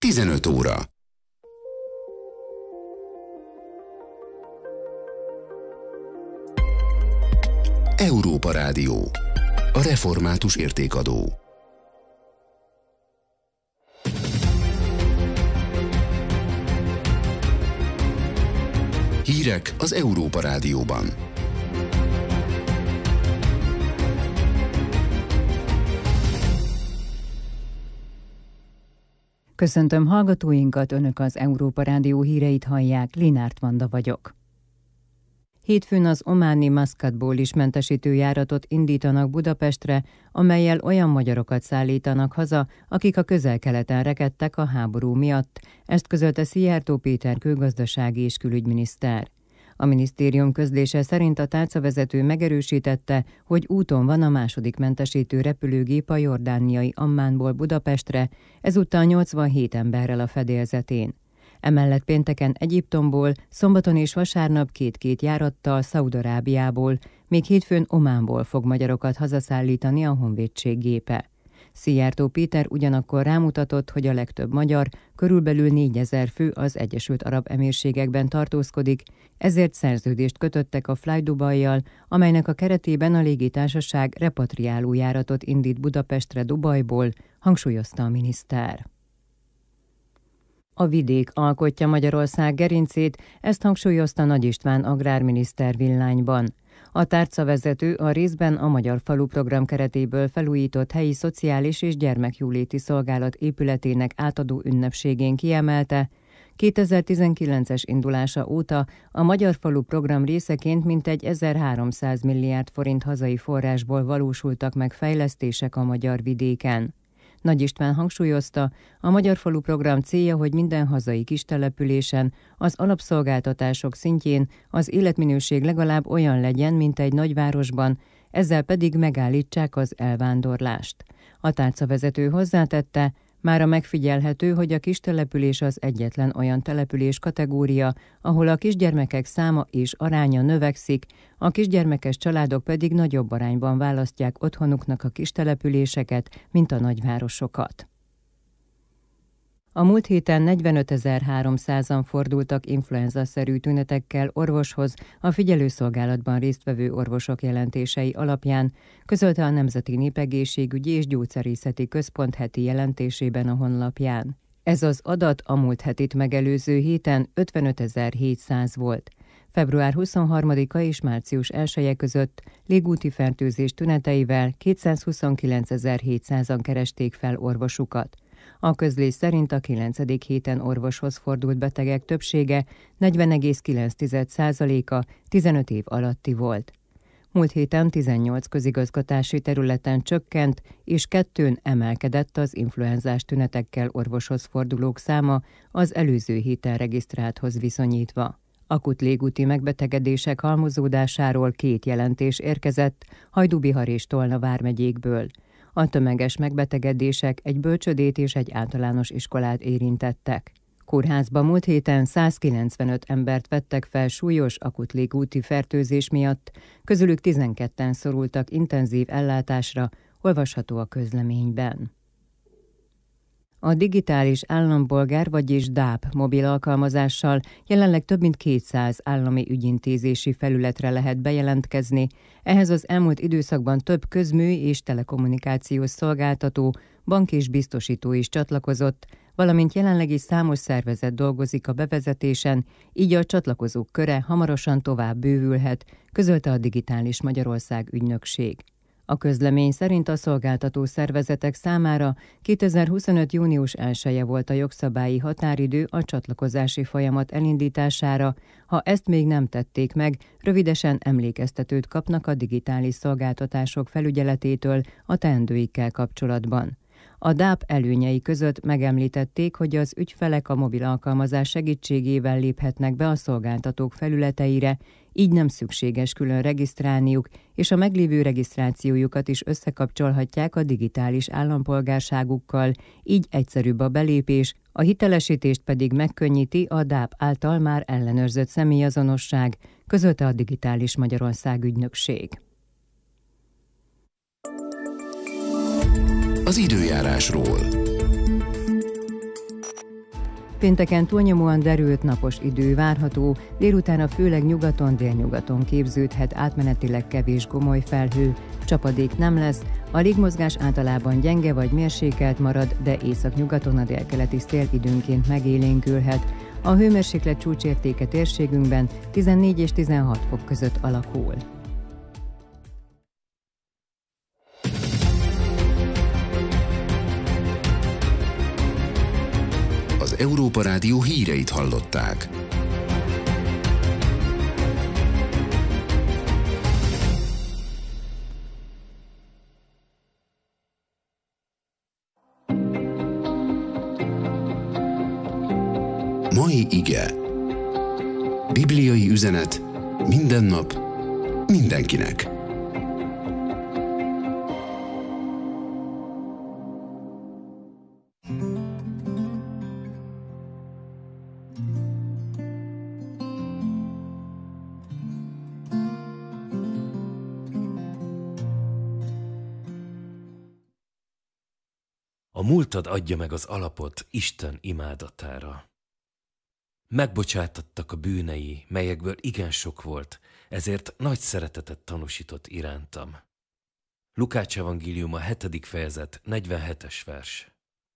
15 óra. Európa Rádió. A református értékadó. Hírek az Európa Rádióban. Köszöntöm hallgatóinkat, Önök az Európa Rádió híreit hallják, Linárt Vanda vagyok. Hétfőn az ománi Maszkatból is mentesítő járatot indítanak Budapestre, amellyel olyan magyarokat szállítanak haza, akik a Közel-Keleten rekedtek a háború miatt, ezt közölte Szijjártó Péter külgazdasági és külügyminiszter. A minisztérium közlése szerint a tárcavezető megerősítette, hogy úton van a második mentesítő repülőgép a jordániai Ammánból Budapestre, ezúttal 87 emberrel a fedélzetén. Emellett pénteken Egyiptomból, szombaton és vasárnap két járattal Szaúd-Arábiából, még hétfőn Ománból fog magyarokat hazaszállítani a honvédség gépe. Szijjártó Péter ugyanakkor rámutatott, hogy a legtöbb magyar, körülbelül 4000 fő az Egyesült Arab Emírségekben tartózkodik, ezért szerződést kötöttek a Fly Dubajjal, amelynek a keretében a légitársaság repatriáló járatot indít Budapestre Dubajból, hangsúlyozta a miniszter. A vidék alkotja Magyarország gerincét, ezt hangsúlyozta Nagy István agrárminiszter Villányban. A tárcavezető a részben a Magyar Falu program keretéből felújított helyi szociális és gyermekjóléti szolgálat épületének átadó ünnepségén kiemelte, 2019-es indulása óta a Magyar Falu program részeként mintegy 1300 milliárd forint hazai forrásból valósultak meg fejlesztések a magyar vidéken. Nagy István hangsúlyozta, a Magyar Falu program célja, hogy minden hazai kistelepülésen, az alapszolgáltatások szintjén az életminőség legalább olyan legyen, mint egy nagyvárosban, ezzel pedig megállítsák az elvándorlást. A tárcavezető hozzátette, mára megfigyelhető, hogy a kistelepülés az egyetlen olyan település kategória, ahol a kisgyermekek száma és aránya növekszik, a kisgyermekes családok pedig nagyobb arányban választják otthonuknak a kistelepüléseket, mint a nagyvárosokat. A múlt héten 45.300-an fordultak influenza-szerű tünetekkel orvoshoz a figyelőszolgálatban résztvevő orvosok jelentései alapján, közölte a Nemzeti Népegészségügyi és Gyógyszerészeti Központ heti jelentésében a honlapján. Ez az adat a múlt hetit megelőző héten 55.700 volt. Február 23-a és március 1-e között légúti fertőzés tüneteivel 229.700-an keresték fel orvosukat. A közlés szerint a 9. héten orvoshoz fordult betegek többsége, 40,9%-a 15 év alatti volt. Múlt héten 18 közigazgatási területen csökkent, és 2-n emelkedett az influenzás tünetekkel orvoshoz fordulók száma az előző héten regisztrálthoz viszonyítva. Akut légúti megbetegedések halmozódásáról 2 jelentés érkezett Hajdú-Bihar és Tolna vármegyékből. A tömeges megbetegedések egy bölcsödét és egy általános iskolát érintettek. Kórházba múlt héten 195 embert vettek fel súlyos akut légúti fertőzés miatt, közülük 12-en szorultak intenzív ellátásra, olvasható a közleményben. A digitális állampolgár, vagyis DAP mobil alkalmazással jelenleg több mint 200 állami ügyintézési felületre lehet bejelentkezni, ehhez az elmúlt időszakban több közmű és telekommunikációs szolgáltató, bank és biztosító is csatlakozott, valamint jelenleg is számos szervezet dolgozik a bevezetésen, így a csatlakozók köre hamarosan tovább bővülhet, közölte a Digitális Magyarország ügynökség. A közlemény szerint a szolgáltató szervezetek számára 2025. június 1-e volt a jogszabályi határidő a csatlakozási folyamat elindítására, ha ezt még nem tették meg, rövidesen emlékeztetőt kapnak a digitális szolgáltatások felügyeletétől a teendőikkel kapcsolatban. A DAP előnyei között megemlítették, hogy az ügyfelek a mobil alkalmazás segítségével léphetnek be a szolgáltatók felületeire, így nem szükséges külön regisztrálniuk, és a meglévő regisztrációjukat is összekapcsolhatják a digitális állampolgárságukkal, így egyszerűbb a belépés, a hitelesítést pedig megkönnyíti a DAP által már ellenőrzött személyazonosság, közölte a Digitális Magyarország ügynökség. Az időjárásról. Pénteken túlnyomóan derült napos idő várható, délután főleg nyugaton-délnyugaton képződhet átmenetileg kevés gomoly felhő, csapadék nem lesz, a légmozgás általában gyenge vagy mérsékelt marad, de északnyugaton a délkeleti szél időnként megélénkülhet. A hőmérséklet csúcsértéke térségünkben 14 és 16 fok között alakul. Az Európa Rádió híreit hallották. Mai ige. Bibliai üzenet minden nap, mindenkinek. A múltad adja meg az alapot Isten imádatára. Megbocsátattak a bűnei, melyekből igen sok volt, ezért nagy szeretetet tanúsított irántam. Lukács evangéliuma 7. fejezet 47. vers.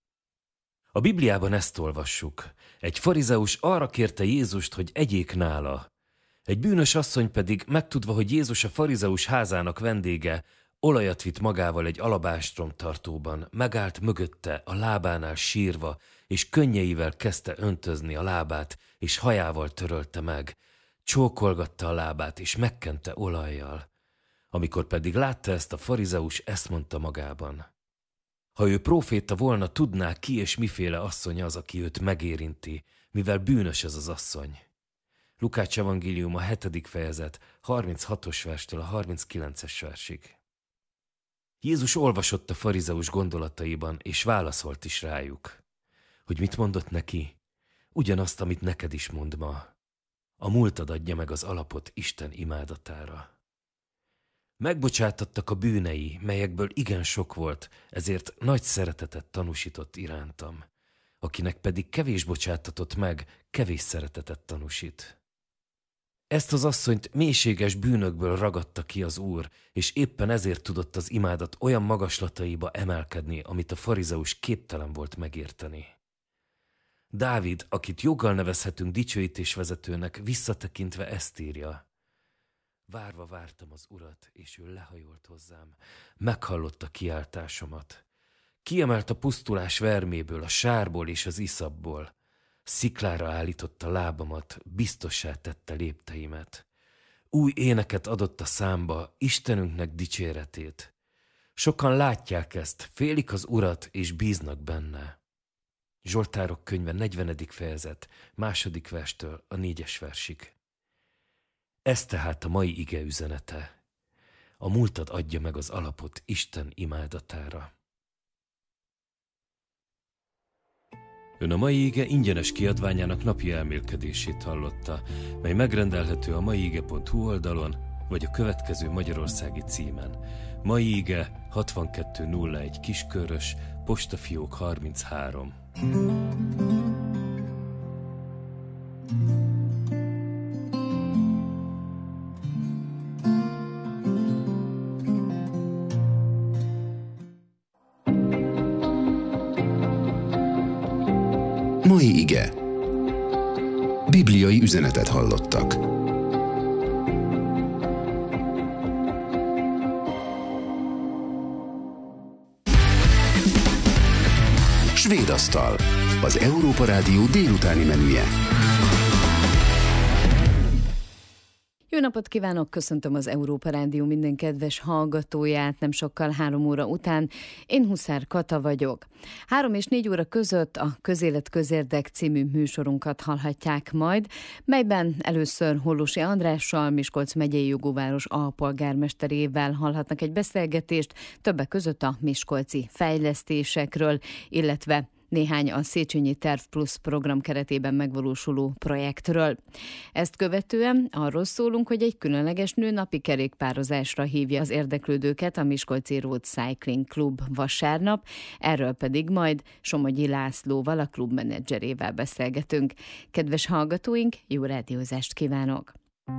A Bibliában ezt olvassuk. Egy farizeus arra kérte Jézust, hogy egyék nála. Egy bűnös asszony pedig, megtudva, hogy Jézus a farizeus házának vendége, olajat vitt magával egy alabástrom tartóban, megállt mögötte, a lábánál sírva, és könnyeivel kezdte öntözni a lábát, és hajával törölte meg. Csókolgatta a lábát, és megkente olajjal. Amikor pedig látta ezt a farizeus, ezt mondta magában. Ha ő próféta volna, tudná ki és miféle asszony az, aki őt megérinti, mivel bűnös ez az asszony. Lukács evangéliuma 7. fejezet 36. verstől a 39. versig. Jézus olvasott a farizeus gondolataiban, és válaszolt is rájuk. Hogy mit mondott neki? Ugyanazt, amit neked is mond ma. A múltad adja meg az alapot Isten imádatára. Megbocsátattak a bűnei, melyekből igen sok volt, ezért nagy szeretetet tanúsított irántam. Akinek pedig kevés bocsátatott meg, kevés szeretetet tanúsít. Ezt az asszonyt mélységes bűnökből ragadta ki az Úr, és éppen ezért tudott az imádat olyan magaslataiba emelkedni, amit a farizeus képtelen volt megérteni. Dávid, akit joggal nevezhetünk dicsőítésvezetőnek, visszatekintve ezt írja. Várva vártam az Urat, és ő lehajolt hozzám, meghallotta kiáltásomat. Kiemelt a pusztulás verméből, a sárból és az iszapból. Sziklára állította lábamat, biztossá tette lépteimet. Új éneket adott a számba, Istenünknek dicséretét. Sokan látják ezt, félik az Urat és bíznak benne. Zsoltárok könyve 40. fejezet, 2. verstől a 4. versig. Ez tehát a mai ige üzenete. A múltad adja meg az alapot Isten imádatára. Ön a mai ige ingyenes kiadványának napi elmélkedését hallotta, mely megrendelhető a maiige.hu oldalon, vagy a következő magyarországi címen. Mai ige 6201 Kiskörös, postafiók 33. Mai ige. Bibliai üzenetet hallottak. Svédasztal. Az Európa Rádió délutáni menüje. Jó napot kívánok, köszöntöm az Európa Rádió minden kedves hallgatóját, nem sokkal 3 óra után. Én Huszár Kata vagyok. 3 és 4 óra között a Közélet Közérdek című műsorunkat hallhatják majd, melyben először Hollósi Andrással, Miskolc megyei jogóváros alpolgármesterével hallhatnak egy beszélgetést, többek között a miskolci fejlesztésekről, illetve Néhány a Széchenyi Terv Plus program keretében megvalósuló projektről. Ezt követően arról szólunk, hogy egy különleges nőnapi kerékpározásra hívja az érdeklődőket a Miskolci Road Cycling Club vasárnap, erről pedig majd Somogyi Lászlóval, a klub menedzserével beszélgetünk. Kedves hallgatóink, jó rádiózást kívánok!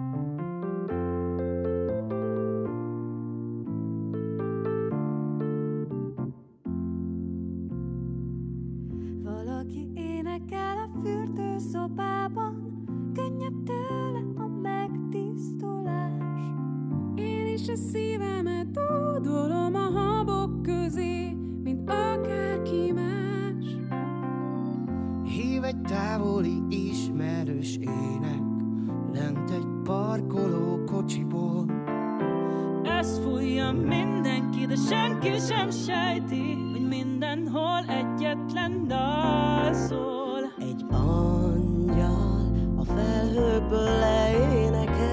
Valaki énekel a fürdőszobában, könnyebb tőle a megtisztulás. Én is a szívemet dúdolom a habok közé, mint akárki más. Hív egy távoli ismerős ének lent egy parkoló kocsiból. Ezt fújja mindenki, de senki sem sejti, hogy mindenhol egyetlen dal szól. Egy angyal a felhőkből leénekel.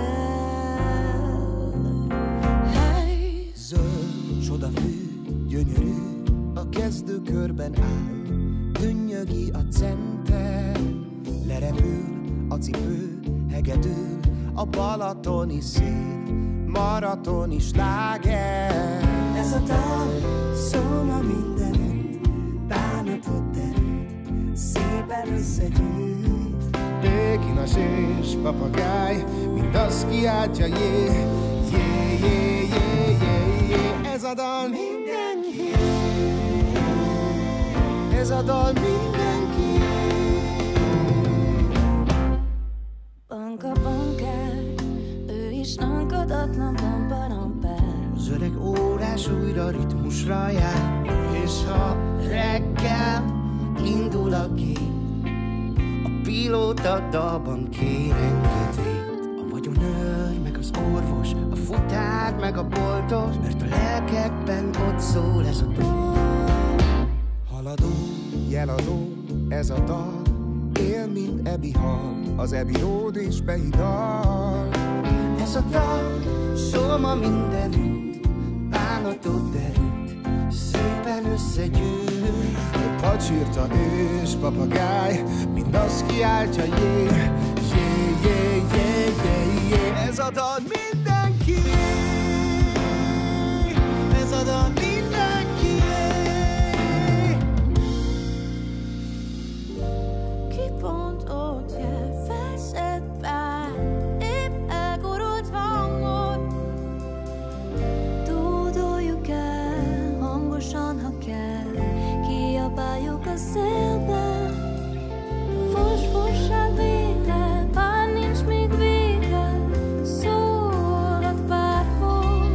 Hey! Zöld csodafű, gyönyörű, a kezdőkörben áll. Dünnyögi a center, lerepül a cipő, hegedül a balatoni szél, maratoni sláger. Ez a dal szól a mindenütt, bánatot terült, szépen összegyűjt. Békinas és papagáj, mind azt kiáltja, jé, jé, jé, jé, jé, jé. Ez a dal mindenki, ez a dal mindenki. Banka bankár, ő is lankadatlan bambaramper. Az öreg órás újra ritmusra jár, és ha reggel indul a gép, a pilóta dalban kér engedélyt. A vagyonőr, meg az orvos, a futár, meg a boltos, mert a lelkekben ott szól ez a dal. Haladó, jeladó, ez a dal, él, mint Ebi hal, az Ebi Road és behidal. Ez a dal szól ma mindenütt, bánatot derült, szépen összegyűlt. A pacsirta és papagáj, mind azt kiáltja, jé, jé, jé, jé, jé, jé. Ez a dal mindenki, ez a dal mindenki. Ki pont ott jel, felszed bár, épp elgurult hangon. Dúdoljuk el, hangosan, ha kell, kiabáljuk a szélbe. Fos, fossá vége, bár nincs még vége, szólhat bárhol.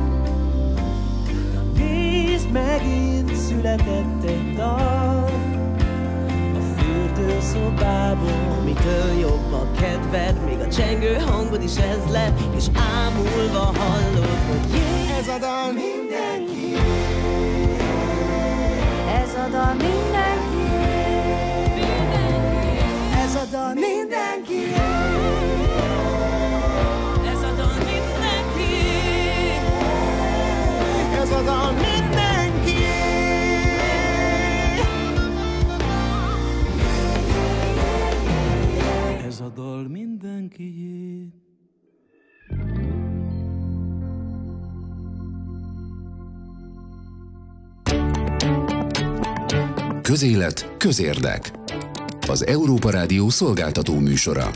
Nézd, megint született egy dal a fürdőszobában, amitől jobb a kedved, még a csengő hangod is ez lett, és ámulva hallod, hogy jé, ez a dal mindenki, Ez a dal mindenki, ez a dal mindenki, ez a dal mindenki, ez a dal mindenki. Ez a dal mindenkié. Közélet, közérdek. Az Európa Rádió szolgáltató műsora.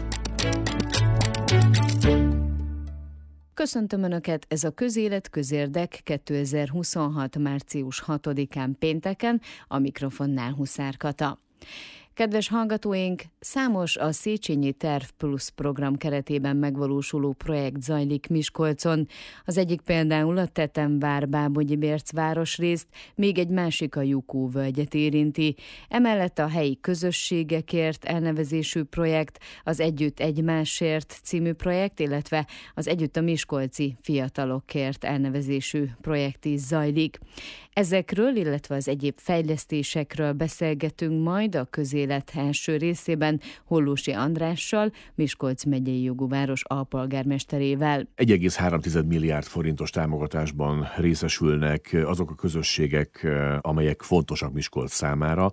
Köszöntöm Önöket, ez a Közélet, közérdek 2026. március 6-án pénteken, a mikrofonnál Huszár Kata. Kedves hallgatóink, számos a Széchenyi Terv Plus program keretében megvalósuló projekt zajlik Miskolcon. Az egyik például a Tetemvár-Bábogyi-Bérc városrészt, még egy másik a Jukó-völgyet érinti. Emellett a helyi közösségekért elnevezésű projekt, az Együtt egymásért című projekt, illetve az Együtt a miskolci fiatalokért elnevezésű projekt is zajlik. Ezekről, illetve az egyéb fejlesztésekről beszélgetünk majd a Közélet közélet első részében Hollósi Andrással, Miskolc megyei jogú város alpolgármesterével. 1,3 milliárd forintos támogatásban részesülnek azok a közösségek, amelyek fontosak Miskolc számára,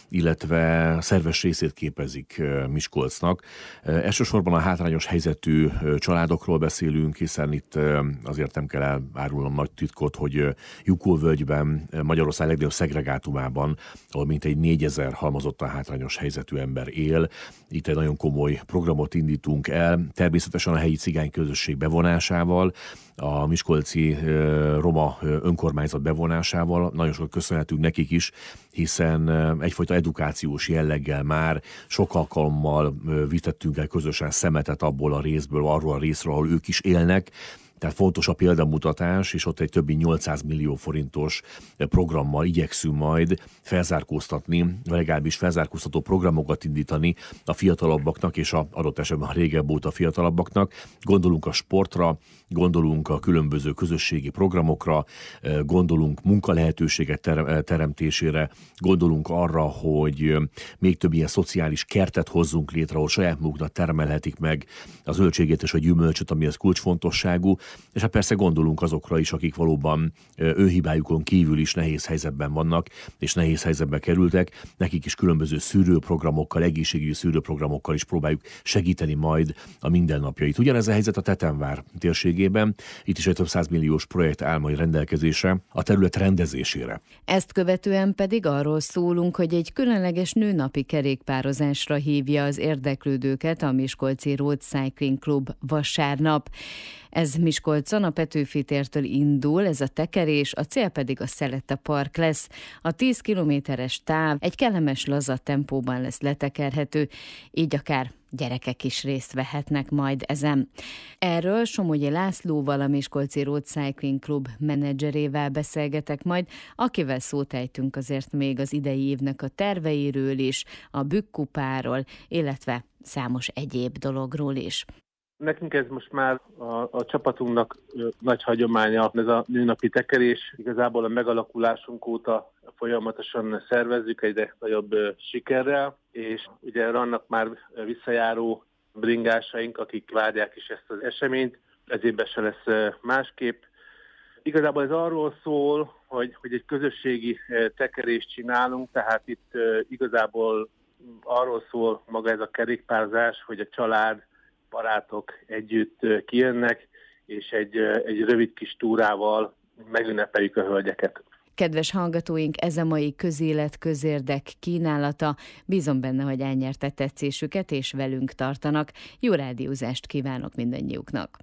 illetve szerves részét képezik Miskolcnak. Elsősorban a hátrányos helyzetű családokról beszélünk, hiszen itt azért nem kell elárulnom nagy titkot, hogy Jukóvölgyben, Magyarország legnagyobb szegregátumában, ahol mintegy 4000 halmozottan hátrányos helyzetű ember él. Itt egy nagyon komoly programot indítunk el, természetesen a helyi cigány közösség bevonásával, a miskolci roma önkormányzat bevonásával. Nagyon sokat köszönhetünk nekik is, hiszen egyfajta edukációs jelleggel már sok alkalommal vitettünk el közösen szemetet abból a részből, arról a részről, ahol ők is élnek. Tehát fontos a példamutatás, és ott egy többi 800 millió forintos programmal igyekszünk majd felzárkóztatni, vagy legalábbis felzárkóztató programokat indítani a fiatalabbaknak, és adott esetben a régebb óta fiatalabbaknak. Gondolunk a sportra, gondolunk a különböző közösségi programokra, gondolunk munkalehetőségek teremtésére, gondolunk arra, hogy még több ilyen szociális kertet hozzunk létre, ahol saját maguknak termelhetik meg a zöldségét és a gyümölcsöt, ami ez kulcsfontosságú, és hát persze gondolunk azokra is, akik valóban ő hibájukon kívül is nehéz helyzetben vannak, és nehéz helyzetbe kerültek, nekik is különböző szűrőprogramokkal, egészségügyi szűrőprogramokkal is próbáljuk segíteni majd a mindennapjait. Ugyanez a helyzet a Tetemvár térségében, itt is egy több 100 milliós projekt áll majd rendelkezésre a terület rendezésére. Ezt követően pedig arról szólunk, hogy egy különleges nőnapi kerékpározásra hívja az érdeklődőket a Miskolci Road Cycling Club vasárnap. Ez Miskolcon a Petőfi tértől indul, ez a tekerés, a cél pedig a Szelete Park lesz. A 10 kilométeres táv egy kellemes laza tempóban lesz letekerhető, így akár gyerekek is részt vehetnek majd ezen. Erről Somogyi Lászlóval, a Miskolci Road Cycling Club menedzserével beszélgetek majd, akivel szót ejtünk azért még az idei évnek a terveiről is, a Bükk-kupáról, illetve számos egyéb dologról is. Nekünk ez most már a csapatunknak nagy hagyománya, ez a nőnapi tekerés. Igazából a megalakulásunk óta folyamatosan szervezzük egyre nagyobb sikerrel, és ugye vannak már visszajáró bringásaink, akik várják is ezt az eseményt. Ez évben se lesz másképp. Igazából ez arról szól, hogy egy közösségi tekerést csinálunk, tehát itt igazából arról szól maga ez a kerékpárzás, hogy a család, barátok együtt kijönnek, és egy rövid kis túrával megünnepeljük a hölgyeket. Kedves hallgatóink, ez a mai közélet, közérdek kínálata. Bízom benne, hogy elnyerte tetszésüket, és velünk tartanak. Jó rádiózást kívánok mindannyiuknak!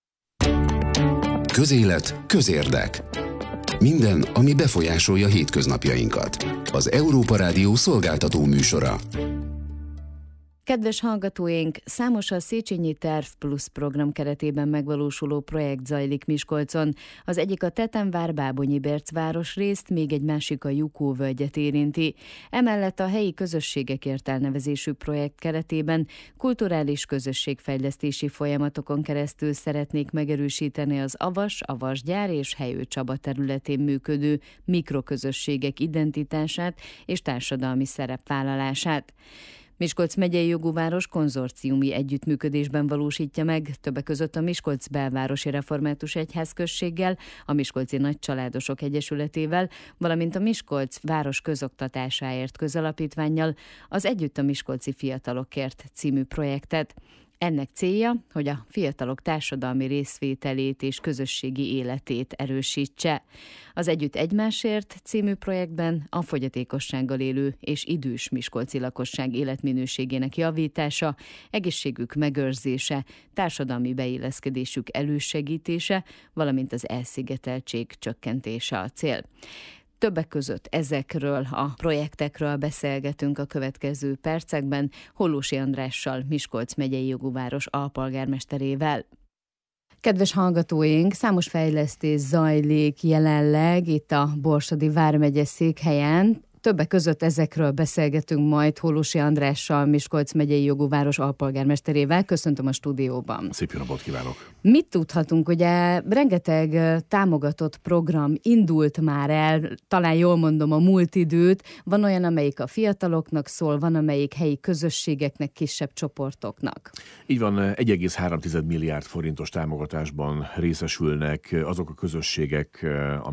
Közélet, közérdek. Minden, ami befolyásolja hétköznapjainkat. Az Európa Rádió szolgáltató műsora. Kedves hallgatóink, számos a Széchenyi Terv Plus program keretében megvalósuló projekt zajlik Miskolcon. Az egyik a Tetemvár-Bábonyi-Berc városrészt, még egy másik a Jukó-völgyet érinti. Emellett a helyi közösségekért elnevezésű projekt keretében kulturális közösségfejlesztési folyamatokon keresztül szeretnék megerősíteni az Avas, Avasgyár és Helyő Csaba területén működő mikroközösségek identitását és társadalmi szerepvállalását. Miskolc megyei jogú város konzorciumi együttműködésben valósítja meg, többek között a Miskolc belvárosi református egyházközséggel, a Miskolci Nagycsaládosok Egyesületével, valamint a Miskolc város közoktatásáért közalapítvánnyal az Együtt a Miskolci Fiatalokért című projektet. Ennek célja, hogy a fiatalok társadalmi részvételét és közösségi életét erősítse. Az Együtt egymásért című projektben a fogyatékossággal élő és idős miskolci lakosság életminőségének javítása, egészségük megőrzése, társadalmi beilleszkedésük elősegítése, valamint az elszigeteltség csökkentése a cél. Többek között ezekről a projektekről beszélgetünk a következő percekben Hollósi Andrással, Miskolc megyei jogú város alpolgármesterével. Kedves hallgatóink, számos fejlesztés zajlik jelenleg itt a Borsodi vármegye székhelyen. Többek között ezekről beszélgetünk majd Hollósy Andrással, Miskolc megyei jogú város alpolgármesterével. Köszöntöm a stúdióban. Szép jó napot kívánok! Mit tudhatunk? Ugye rengeteg támogatott program indult már el, talán jól mondom a múlt időt. Van olyan, amelyik a fiataloknak szól, van amelyik helyi közösségeknek, kisebb csoportoknak. Így van, 1,3 milliárd forintos támogatásban részesülnek azok a közösségek,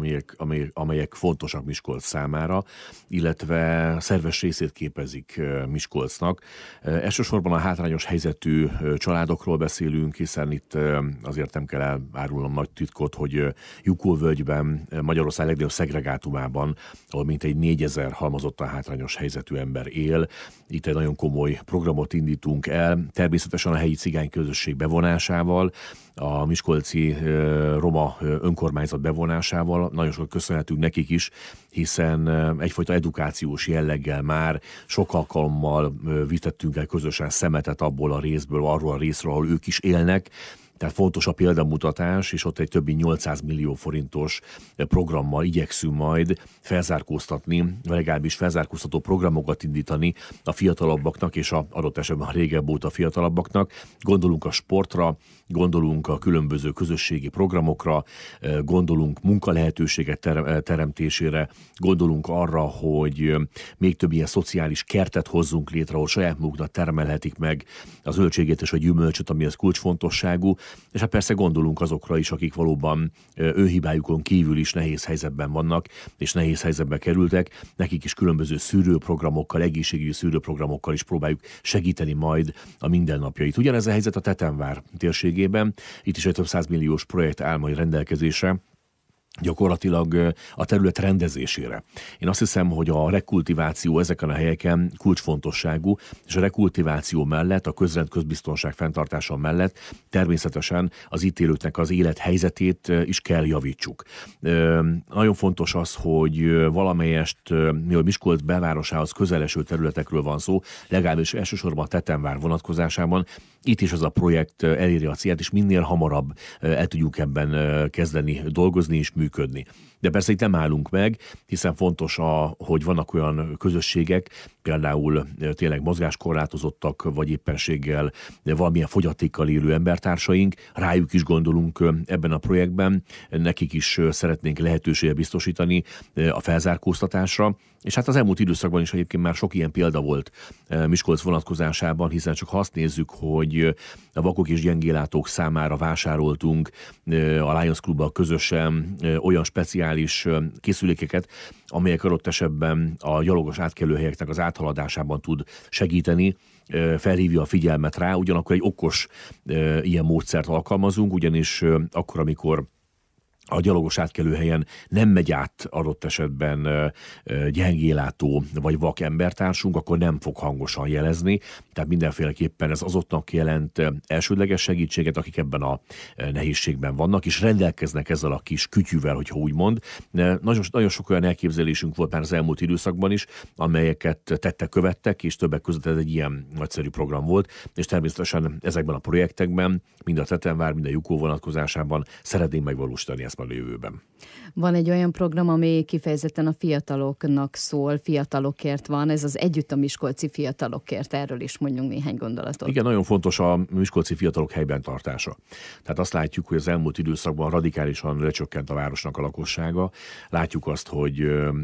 amelyek fontosak Miskolc számára, illetve szerves részét képezik Miskolcnak. Elsősorban a hátrányos helyzetű családokról beszélünk, hiszen itt azért nem kell elárulnom nagy titkot, hogy Jukó-völgyben, Magyarország legnagyobb szegregátumában, ahol mintegy 4000 halmozottan hátrányos helyzetű ember él. Itt egy nagyon komoly programot indítunk el, természetesen a helyi cigány közösség bevonásával, a miskolci roma önkormányzat bevonásával. Nagyon sokat köszönhetünk nekik is, hiszen egyfajta edukációs jelleggel már sok alkalommal vitettünk el közösen szemetet abból a részből, arról a részről, ahol ők is élnek. Tehát fontos a példamutatás, és ott egy több mint 800 millió forintos programmal igyekszünk majd felzárkóztatni, vagy legalábbis felzárkóztató programokat indítani a fiatalabbaknak, és adott esetben a régebb óta fiatalabbaknak. Gondolunk a sportra, gondolunk a különböző közösségi programokra, gondolunk munkalehetőségek teremtésére, gondolunk arra, hogy még több ilyen szociális kertet hozzunk létre, ahol saját maguknak termelhetik meg az zöldségét és a gyümölcsöt, ami ez kulcsfontosságú. És hát persze gondolunk azokra is, akik valóban ő hibájukon kívül is nehéz helyzetben vannak, és nehéz helyzetbe kerültek. Nekik is különböző szűrőprogramokkal, egészségügyi szűrőprogramokkal is próbáljuk segíteni majd a mindennapjait. Ugyanez a helyzet a Tetemvár térségében. Itt is egy több 100 milliós projekt áll majd rendelkezésre, gyakorlatilag a terület rendezésére. Én azt hiszem, hogy a rekultiváció ezeken a helyeken kulcsfontosságú, és a rekultiváció mellett, a közrend közbiztonság fenntartása mellett természetesen az itt élőknek az élethelyzetét is kell javítsuk. Nagyon fontos az, hogy valamelyest, mivel Miskolc belvárosához közeleső területekről van szó, legalábbis elsősorban a Tetemvár vonatkozásában, itt is az a projekt eléri a célt, és minél hamarabb el tudjuk ebben kezdeni dolgozni és működni. De persze itt nem állunk meg, hiszen fontos, hogy vannak olyan közösségek, például tényleg mozgáskorlátozottak, vagy éppenséggel valamilyen fogyatékkal élő embertársaink, rájuk is gondolunk ebben a projektben, nekik is szeretnénk lehetőséget biztosítani a felzárkóztatásra, és hát az elmúlt időszakban is egyébként már sok ilyen példa volt Miskolc vonatkozásában, hiszen csak ha azt nézzük, hogy a vakok és gyengéllátók számára vásároltunk a Lions Clubbal közösen olyan speciális készülékeket, amelyek adott esetben a gyalogos átkelőhelyeknek az áthaladásában tud segíteni, felhívja a figyelmet rá, ugyanakkor egy okos ilyen módszert alkalmazunk, ugyanis akkor, amikor a gyalogos átkelőhelyen nem megy át adott esetben gyengélátó vagy vak embertársunk, akkor nem fog hangosan jelezni. Tehát mindenféleképpen ez azoknak jelent elsődleges segítséget, akik ebben a nehézségben vannak, és rendelkeznek ezzel a kis kütyűvel, hogyha úgy mond. Nagyon sok olyan elképzelésünk volt már az elmúlt időszakban is, amelyeket tettek, követtek, és többek között ez egy ilyen nagyszerű program volt, és természetesen ezekben a projektekben, mind a Tetemvár, mind a Jukó vonatkozásában szeretnénk megvalósítani ezt a jövőben. Van egy olyan program, ami kifejezetten a fiataloknak szól, fiatalokért van, ez az Együtt a miskolci fiatalokért, erről is mondjunk néhány gondolatot. Igen, nagyon fontos a miskolci fiatalok helyben tartása. Tehát azt látjuk, hogy az elmúlt időszakban radikálisan lecsökkent a városnak a lakossága. Látjuk azt, hogy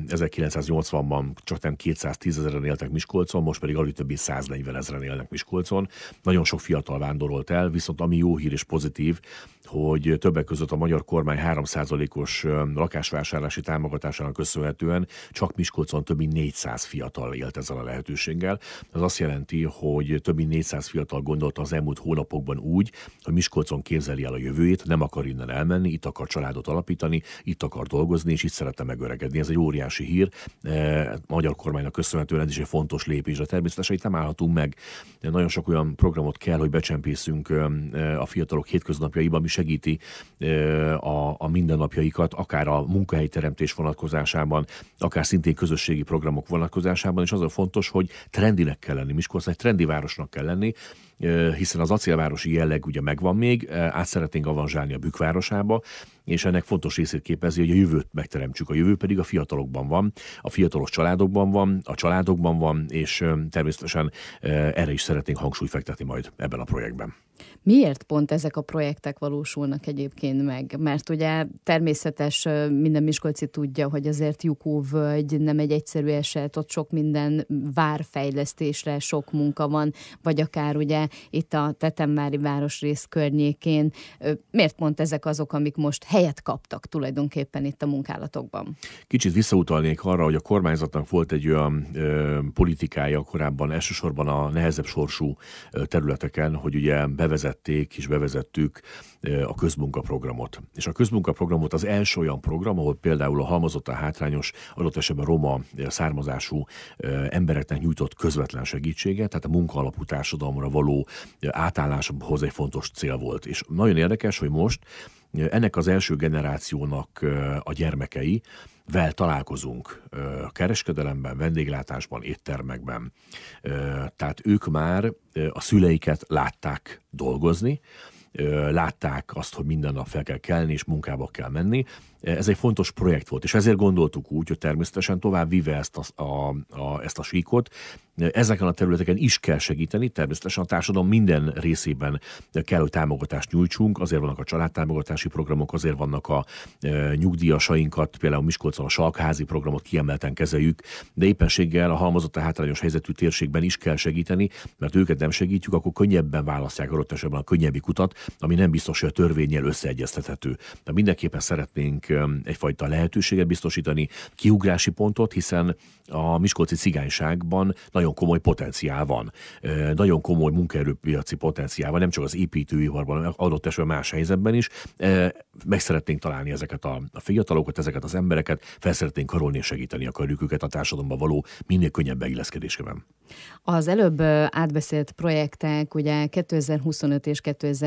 1980-ban csak nem 210 000-en éltek Miskolcon, most pedig alig több 140 000-en élnek Miskolcon. Nagyon sok fiatal vándorolt el, viszont ami jó hír és pozitív, hogy többek között a magyar kormány 3%-os lakásvásárlási támogatásának köszönhetően csak Miskolcon több mint 400 fiatal élt ezzel a lehetőséggel. Ez azt jelenti, hogy több mint 400 fiatal gondolta az elmúlt hónapokban úgy, hogy Miskolcon képzeli el a jövőjét, nem akar innen elmenni, itt akar családot alapítani, itt akar dolgozni, és itt szeretne megöregedni. Ez egy óriási hír. A magyar kormánynak köszönhetően ez is egy fontos lépés, de természetesen itt nem állhatunk meg. Nagyon sok olyan programot kell, hogy becsempészünk a fiatalok hétköznapjaiban, ami segíti a mindennapjaikat, akár a munkahelyteremtés vonatkozásában, akár szintén közösségi programok vonatkozásában, és az a fontos, hogy trendinek kell lenni. Miskolc egy trendi városnak kell lenni, hiszen az acélvárosi jelleg ugye megvan még, át szeretnénk avanzsálni a Bükkvárosába, és ennek fontos részét képezi, hogy a jövőt megteremtsük. A jövő pedig a fiatalokban van, a fiatalos családokban van, a családokban van, és természetesen erre is szeretnénk hangsúlyt fektetni majd ebben a projektben. Miért pont ezek a projektek valósulnak egyébként meg? Mert ugye természetes, minden miskolci tudja, hogy azért Jukó-völgy nem egy egyszerű eset, ott sok minden vár fejlesztésre, sok munka van, vagy akár ugye itt a Tetemvári városrész környékén. Miért pont ezek azok, amik most helyet kaptak tulajdonképpen itt a munkálatokban? Kicsit visszautalnék arra, hogy a kormányzatnak volt egy olyan politikája korábban, elsősorban a nehezebb sorsú területeken, hogy ugye bevezették és bevezettük a közmunkaprogramot. És a közmunkaprogramot az első olyan program, ahol például a halmozottan hátrányos, adott esetben roma származású embereknek nyújtott közvetlen segítséget, tehát a munkaalapú társadalomra való átálláshoz egy fontos cél volt. És nagyon érdekes, hogy most ennek az első generációnak a gyermekei vel találkozunk kereskedelemben, vendéglátásban, éttermekben. Tehát ők már a szüleiket látták dolgozni, látták azt, hogy minden nap fel kell kelni és munkába kell menni. Ez egy fontos projekt volt, és ezért gondoltuk úgy, hogy természetesen tovább vive ezt a síkot, ezeken a területeken is kell segíteni, természetesen a társadalom minden részében kell, hogy támogatást nyújtsunk, azért vannak a családtámogatási programok, azért vannak a nyugdíjasainkat, például Miskolcon a Salkházi programot kiemelten kezeljük, de éppenséggel a halmozottan hátrányos helyzetű térségben is kell segíteni, mert őket nem segítjük, akkor könnyebben választják adott esetben a könnyebbik utat, ami nem biztos, hogy a törvénnyel összeegyeztethető. De mindenképpen szeretnénk egyfajta lehetőséget biztosítani, kiugrási pontot, hiszen a miskolci cigányságban nagyon komoly potenciál van. Nagyon komoly munkaerőpiaci potenciál van, nem csak az építőiparban, adott esetben más helyzetben is. Meg szeretnénk találni ezeket a fiatalokat, ezeket az embereket, fel szeretnénk karolni és segíteni akarjuk őket a társadalomban való minél könnyebb beilleszkedésében. Az előbb átbeszélt projektek, ugye 2025 és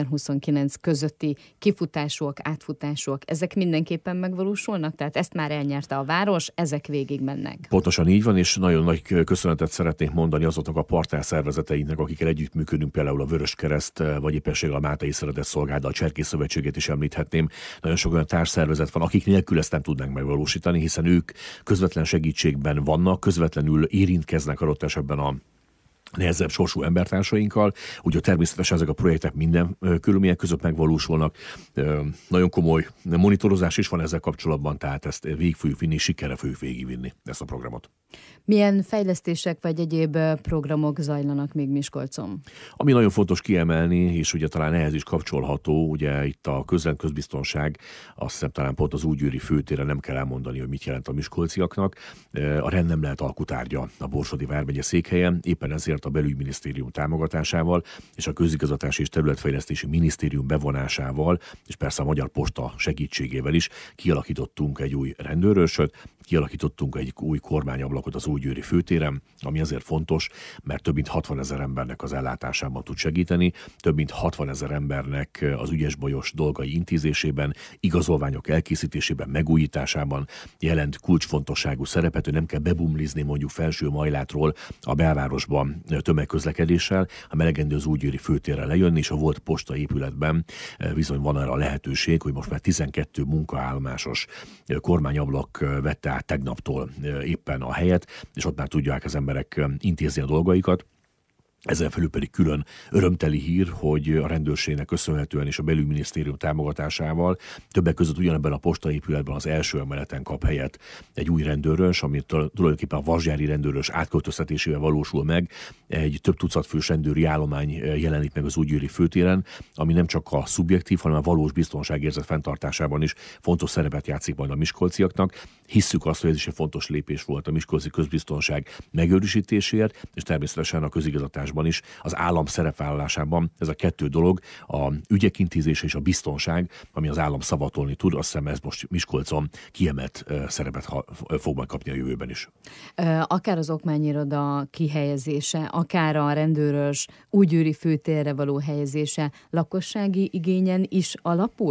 2029 közötti kifutások, átfutások, ezek mindenképpen megvalósulnak? Tehát ezt már elnyerte a város, ezek végig mennek. Pontosan így van, és nagyon nagy köszönetet szeretnék mondani azoknak a partner szervezeteinknek, akikkel együttműködünk, például a Vöröskereszt, vagy éppenséggel a Mátai Szeretett Szolgálat, a Cserkész Szövetséget is említhetném. Nagyon sok olyan társszervezet van, akik nélkül ezt nem tudnánk megvalósítani, hiszen ők közvetlen segítségben vannak, közvetlenül érintkeznek adott esetben a nehezebb sorsú embertársainkkal, ugye természetesen ezek a projektek minden körülmények között megvalósulnak. Nagyon komoly monitorozás is van ezzel kapcsolatban, tehát ezt végig fogjuk vinni, sikerre fogjuk végigvinni ezt a programot. Milyen fejlesztések vagy egyéb programok zajlanak még Miskolcon? Ami nagyon fontos kiemelni, és ugye talán ehhez is kapcsolható, ugye itt a közbiztonság, azt hiszem talán pont az Újgyőri főtéren nem kell elmondani, hogy mit jelent a miskolciaknak. A rend nem lehet alkutárgya a Borsodi vármegye székhelyen, éppen ezért a Belügyminisztérium támogatásával és a Közigazgatási és Területfejlesztési Minisztérium bevonásával, és persze a Magyar Posta segítségével is kialakítottunk egy új rendőrőrsöt, kialakítottunk egy új kormányablakot az Újgyőri főtéren, ami azért fontos, mert több mint 60 000 embernek az ellátásában tud segíteni, több mint 60 000 embernek az ügyes-bajos dolgai intézésében, igazolványok elkészítésében, megújításában jelent kulcsfontosságú szerepet, hogy nem kell bebumlizni mondjuk Felső Majlátról a belvárosban tömegközlekedéssel, a elegendő az Újgyőri főtérre lejönni, és a volt posta épületben bizony van arra a lehetőség, hogy most már 12 munkaállomásos kormányablak vette át tegnaptól éppen a helyet, és ott már tudják az emberek intézni a dolgaikat. Ezen felül pedig külön örömteli hír, hogy a rendőrségnek köszönhetően és a Belügyminisztérium támogatásával többek között ugyanebben a postaépületben az első emeleten kap helyet egy új rendőrös, ami tulajdonképpen a vasgyári rendőrös átköltöztetésével valósul meg. Egy több tucat fős rendőri állomány jelenik meg az Újgyőri főtéren, ami nem csak a szubjektív, hanem a valós biztonságérzet fenntartásában is fontos szerepet játszik majd a miskolciaknak. Hisszük azt, hogy ez is egy fontos lépés volt a miskolci közbiztonság megőrzítéséért, és természetesen a közigazgatásban is, az állam szerepvállalásában ez a kettő dolog, a ügyek intézése és a biztonság, ami az állam szavatolni tud, azt hiszem ez most Miskolcon kiemelt szerepet fog majd kapni a jövőben is. Akár az okmányiroda kihelyezése, akár a rendőrös Újgyőri főtérre való helyezése lakossági igényen is alapult?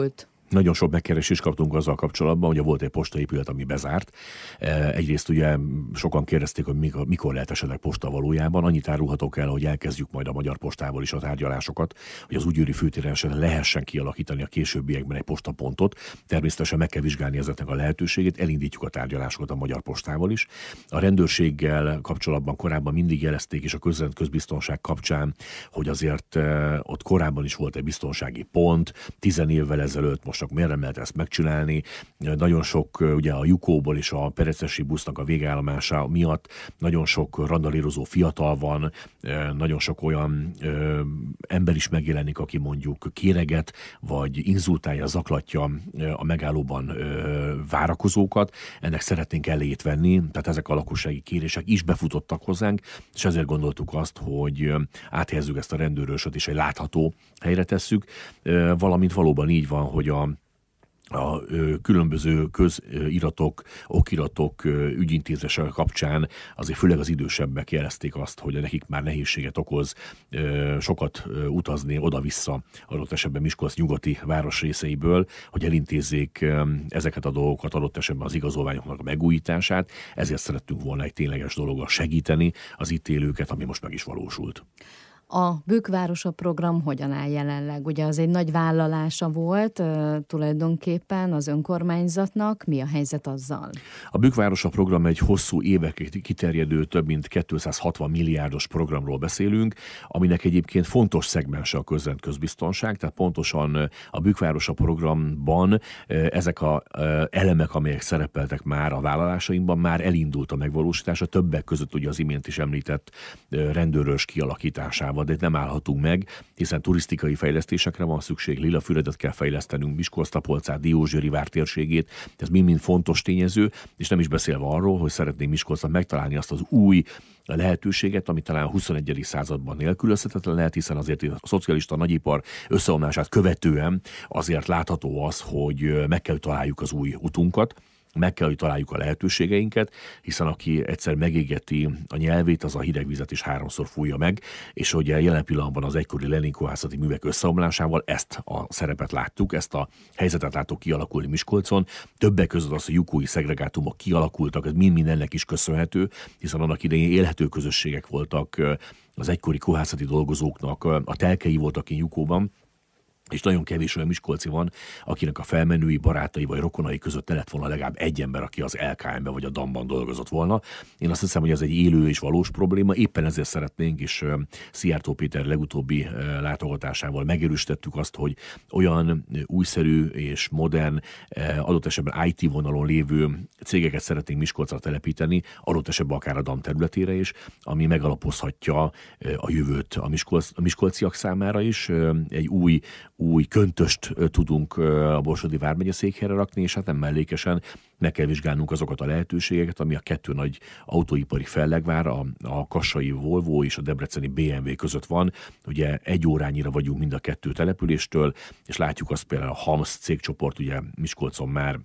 Nagyon sok megkeresést kaptunk azzal kapcsolatban, hogy volt egy postaépület, ami bezárt. Egyrészt ugye sokan kérdezték, hogy mikor lehet esetleg posta valójában. Annyit árulhatok el, hogy elkezdjük majd a Magyar Postával is a tárgyalásokat, hogy az Újgyőri főtéren lehessen kialakítani a későbbiekben egy postapontot. Természetesen meg kell vizsgálni ezeknek a lehetőségét, elindítjuk a tárgyalásokat a Magyar Postával is. A rendőrséggel kapcsolatban korábban mindig jelezték, és a közbiztonság kapcsán, hogy azért ott korábban is volt egy biztonsági pont, 10 évvel ezelőtt, most miért nem lehet ezt megcsinálni. Nagyon sok, ugye a Jukóból és a Perecesi busznak a végállomása miatt nagyon sok randalírozó fiatal van, nagyon sok olyan ember is megjelenik, aki mondjuk kéreget, vagy inzultálja, zaklatja a megállóban várakozókat. Ennek szeretnénk elejét venni, tehát ezek a lakossági kérések is befutottak hozzánk, és ezért gondoltuk azt, hogy áthelyezzük ezt a rendőrőrsöt, és egy látható helyre tesszük, valamint valóban így van, hogy a különböző köziratok, okiratok ügyintézése kapcsán azért főleg az idősebbek jelezték azt, hogy nekik már nehézséget okoz sokat utazni oda-vissza, adott esetben Miskolc nyugati városrészeiből, hogy elintézzék ezeket a dolgokat, adott esetben az igazolványoknak a megújítását. Ezért szerettünk volna egy tényleges dologgal segíteni az itt élőket, ami most meg is valósult. A Bükkvárosa program hogyan áll jelenleg? Ugye az egy nagy vállalása volt tulajdonképpen az önkormányzatnak. Mi a helyzet azzal? A Bükkvárosa program egy hosszú évekig kiterjedő, több mint 260 milliárdos programról beszélünk, aminek egyébként fontos szegmense a közbiztonság, tehát pontosan a Bükkvárosa programban ezek az elemek, amelyek szerepeltek már a vállalásainkban, már elindult a megvalósítása, többek között ugye az imént is említett rendőrös kialakításával, de nem állhatunk meg, hiszen turisztikai fejlesztésekre van szükség, Lilafüredet kell fejlesztenünk, Miskolc-Tapolcát, Diósgyőri vár térségét, ez mind-mind fontos tényező, és nem is beszélve arról, hogy szeretnénk Miskolcnak megtalálni azt az új lehetőséget, ami talán a 21. században nélkülözhetetlen lehet, hiszen azért a szocialista nagyipar összeomlását követően azért látható az, hogy meg kell találjuk az új utunkat, meg kell, hogy találjuk a lehetőségeinket, hiszen aki egyszer megégeti a nyelvét, az a hideg vizet is 3-szor fújja meg, és ugye jelen pillanatban az egykori Lenin-kohászati művek összeomlásával ezt a szerepet láttuk, ezt a helyzetet láttuk kialakulni Miskolcon. Többek között az, hogy jukói szegregátumok kialakultak, ez mind ennek is köszönhető, hiszen annak idején élhető közösségek voltak az egykori kohászati dolgozóknak, a telkei voltak ki Jukóban, és nagyon kevés olyan miskolci van, akinek a felmenői, barátai vagy rokonai között ne lett volna legalább egy ember, aki az LKM-ben vagy a DAM-ban dolgozott volna. Én azt hiszem, hogy ez egy élő és valós probléma, éppen ezért szeretnénk, és Szijjártó Péter legutóbbi látogatásával megerősítettük azt, hogy olyan újszerű és modern, adott esetben IT vonalon lévő cégeket szeretnénk Miskolcra telepíteni, adott esetben akár a DAM területére is, ami megalapozhatja a jövőt a miskolciak számára is. Egy új köntöst tudunk a Borsodi vármegye székhelyre rakni, és hát nem mellékesen meg kell vizsgálnunk azokat a lehetőségeket, ami a kettő nagy autóipari fellegvár, a kassai Volvo és a debreceni BMW között van. Ugye 1 órányira vagyunk mind a kettő településtől, és látjuk azt például a HAMS cégcsoport, ugye Miskolcon már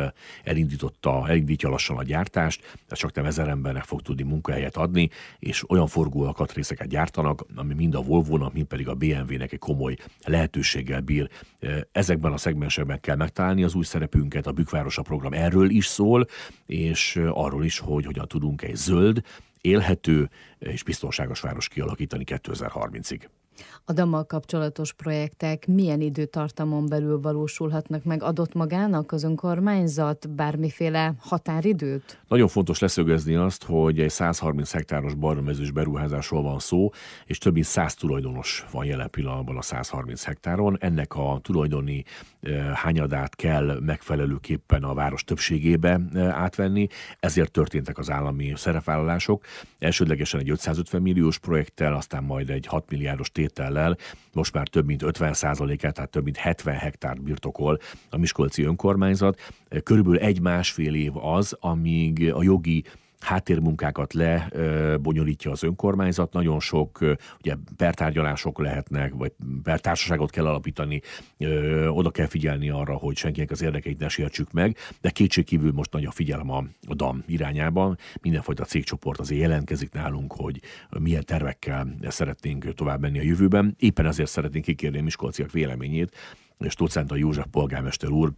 elindítja lassan a gyártást, de csak nem 1000 embernek fog tudni munkahelyet adni, és olyan forgó alkatrészeket gyártanak, ami mind a Volvo-nak, mind pedig a BMW-nek egy komoly lehetőséggel bír. Ezekben a szegmensekben kell megtalálni az új szerepünket, a Bükkvárosa program erről is szól, és arról is, hogy hogyan tudunk egy zöld, élhető és biztonságos város kialakítani 2030-ig. A DAM-mal kapcsolatos projektek milyen időtartamon belül valósulhatnak meg? Adott magának az önkormányzat bármiféle határidőt? Nagyon fontos leszögezni azt, hogy egy 130 hektáros baromezős beruházásról van szó, és több mint 100 tulajdonos van jelen pillanatban a 130 hektáron. Ennek a tulajdoni hányadát kell megfelelőképpen a város többségébe átvenni, ezért történtek az állami szerepvállalások. Elsődlegesen egy 550 milliós projekttel, aztán majd egy 6 milliárdos tétellel, most már több mint 50%-át, tehát több mint 70 hektárt birtokol a miskolci önkormányzat. Körülbelül 1-1,5 év az, amíg a jogi háttérmunkákat lebonyolítja az önkormányzat, nagyon sok ugye pertárgyalások lehetnek, vagy pertársaságot kell alapítani, oda kell figyelni arra, hogy senkinek az érdekeit ne sértsük meg, de kétségkívül most nagy a figyelem a DAM irányában. Mindenfajta cégcsoport azért jelentkezik nálunk, hogy milyen tervekkel szeretnénk tovább menni a jövőben. Éppen ezért szeretnénk kikérni a miskolciak véleményét, és Tóth József polgármester úr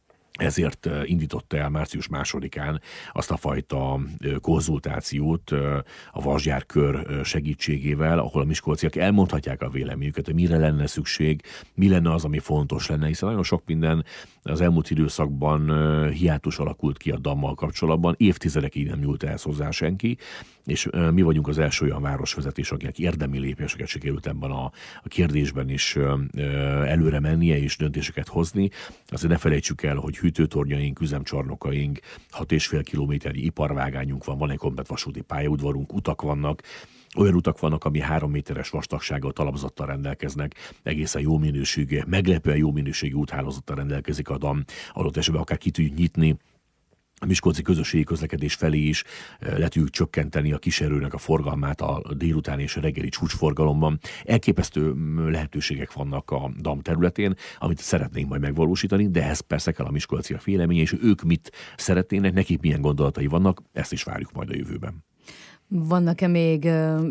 ezért indította el március 2-án azt a fajta konzultációt a Vasgyár-kör segítségével, ahol a miskolciak elmondhatják a véleményüket, hogy mire lenne szükség, mi lenne az, ami fontos lenne, hiszen nagyon sok minden az elmúlt időszakban hiátus alakult ki a dammal kapcsolatban, évtizedekig nem nyúlt ehhez hozzá senki, és mi vagyunk az első olyan városvezetés, akinek érdemi lépéseket sikerült ebben a kérdésben is előre mennie és döntéseket hozni. Azért ne felejtsük el, hogy hűtőtornyaink, üzemcsarnokaink, 6,5 kilométernyi iparvágányunk van egy komplet vasúti pályaudvarunk, utak vannak, olyan utak vannak, ami 3 méteres vastagsággal, talapzattal rendelkeznek, egészen jó minőségű, meglepően jó minőségű úthálózattal rendelkezik a DAM, adott esetben akár ki tudjuk nyitni a miskolci közösségi közlekedés felé is, le tudjuk csökkenteni a kísérőnek a forgalmát a délután és a reggeli csúcsforgalomban. Elképesztő lehetőségek vannak a DAM területén, amit szeretnénk majd megvalósítani, de ehhez persze kell a miskolciak véleménye, és ők mit szeretnének, nekik milyen gondolatai vannak, ezt is várjuk majd a jövőben. Vannak-e még